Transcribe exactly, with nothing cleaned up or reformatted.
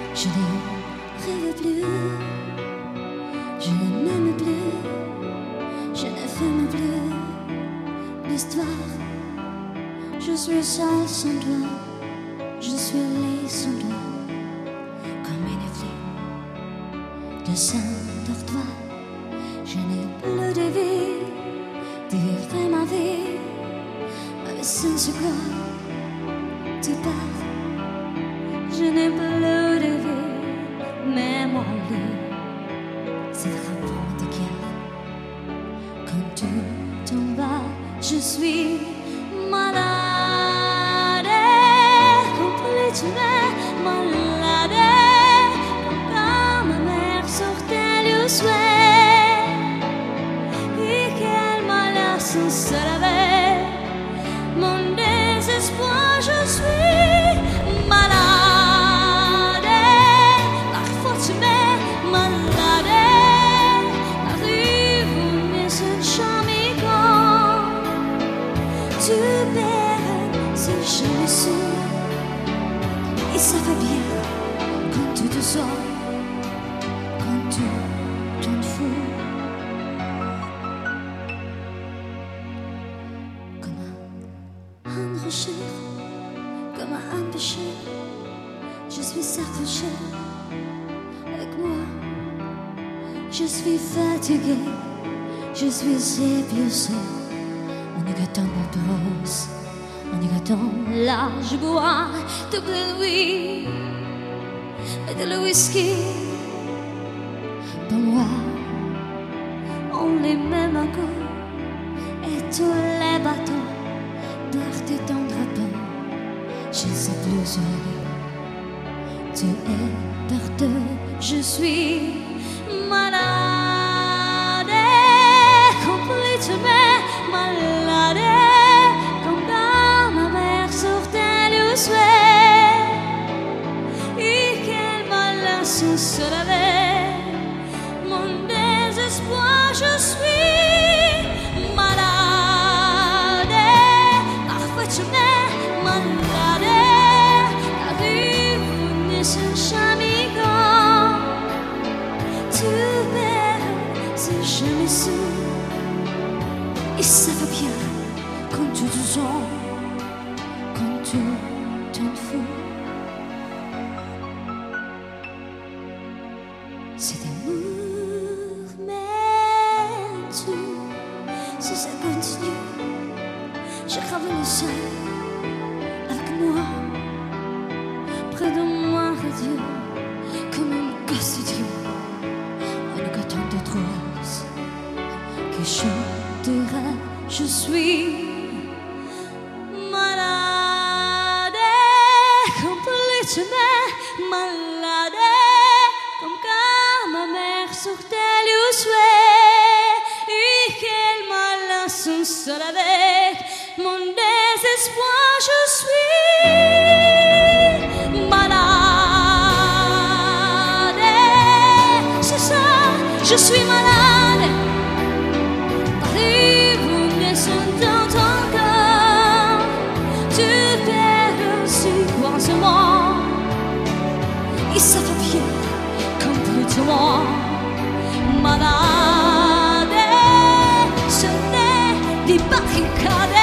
Je ne rêve plus, je ne m'aime plus, je ne fume plus l'histoire. Je suis seule sans toi, je suis laid sans toi, comme une fille de Saint-Dortoir. Je n'ai plus de vie, de vivre ma vie, mais sans ce corps, tu pars. Je n'ai plus de vie, mais mon lit, c'est vraiment de guerre. Quand tu tombes, je suis malade, complètement malade, comme quand ma mère sortait le soir et qu'elle m'a laissé seule avec mon désespoir. Je suis malade, parfois tu m'es malade, arrive mais c'est jamais quand tu perds, c'est jamais sûr. Et ça va bien quand tu te sors, quand tu t'en fous. Comme un rocher, comme un péché, je suis accrochée avec moi. Je suis fatiguée, je suis épuisée. En écoutant la dose, en écoutant là, je bois de Louis et de le whisky. Pour moi, on les met un coup et tous les bateaux partent en drapeau. Je ne sais plus où aller, tu es partout, je suis malade, complètement malade, comme quand ma mère sortait le soir et qu'elle m'a laissé seule avec mon désespoir. Je suis malade, parfois tu m'es malade, arrive mais c'est jamais quand tu perds, c'est jamais sûr. Et ça va bien quand tu te sens, quand tu t'en fous. C'est d'amour, mais tu, si ça continue, je reviens seul avec moi, près de moi, Dieu, comme une gosse de Dieu, en écoutant d'autres roses qui chantera. Je suis malade, complètement malade, comme quand ma mère sortait le soir et qu'elle m'a laissé seule avec mon désespoir. Je suis malade, c'est ça, je suis malade. Et ça va bien complètement malade, ce n'est des barricades.